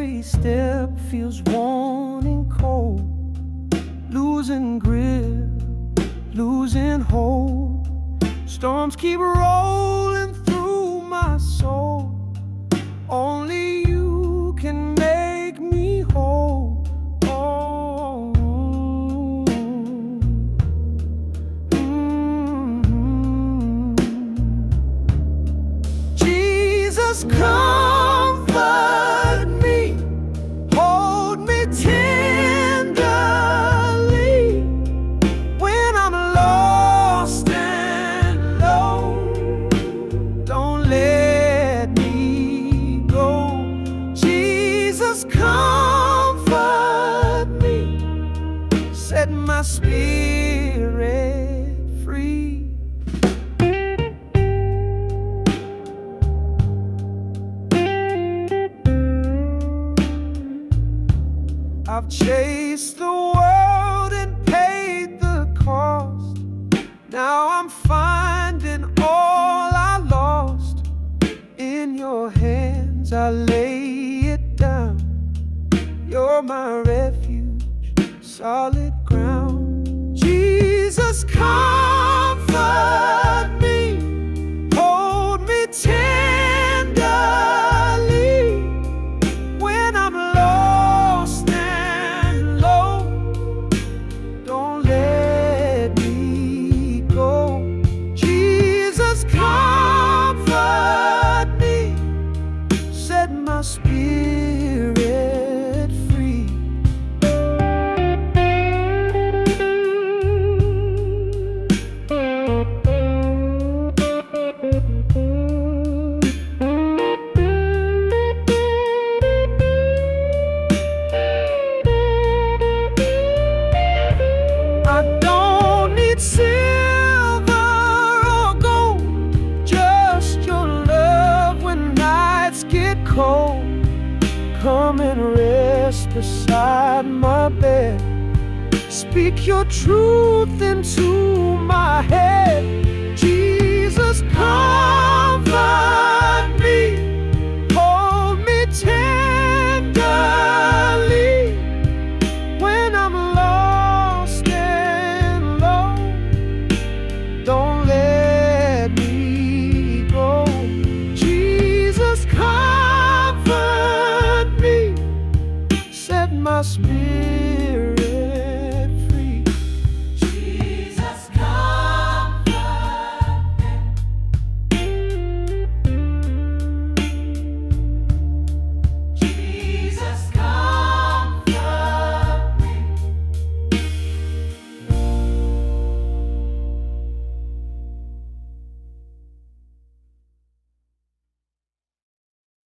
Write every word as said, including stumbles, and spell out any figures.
every step feels worn and cold, losing grip, losing hope. Storms keep rolling through my soul. Only you can make me whole. Oh, mm-hmm. Jesus, comfort me, hold me tenderly when I'm lost and alone. Don't let me go. Jesus, comfort me, set my spirit free. I've chased the world and paid the cost. Now I'm finding all I lost. In your hands I lay it down. You're my refuge, solid ground. Jesus, comfort me, hold me tenderly when I'm lost and low. Don't let me go. Jesus, comfort me, set my spirit free. I don't need silver or gold, just your love when nights get cold. Come and rest beside my bed. Speak your truth into my head. Jesus, comfort me, hold me tenderly when I'm lost and low. Don't let me go. Jesus, comfort me, set my spirit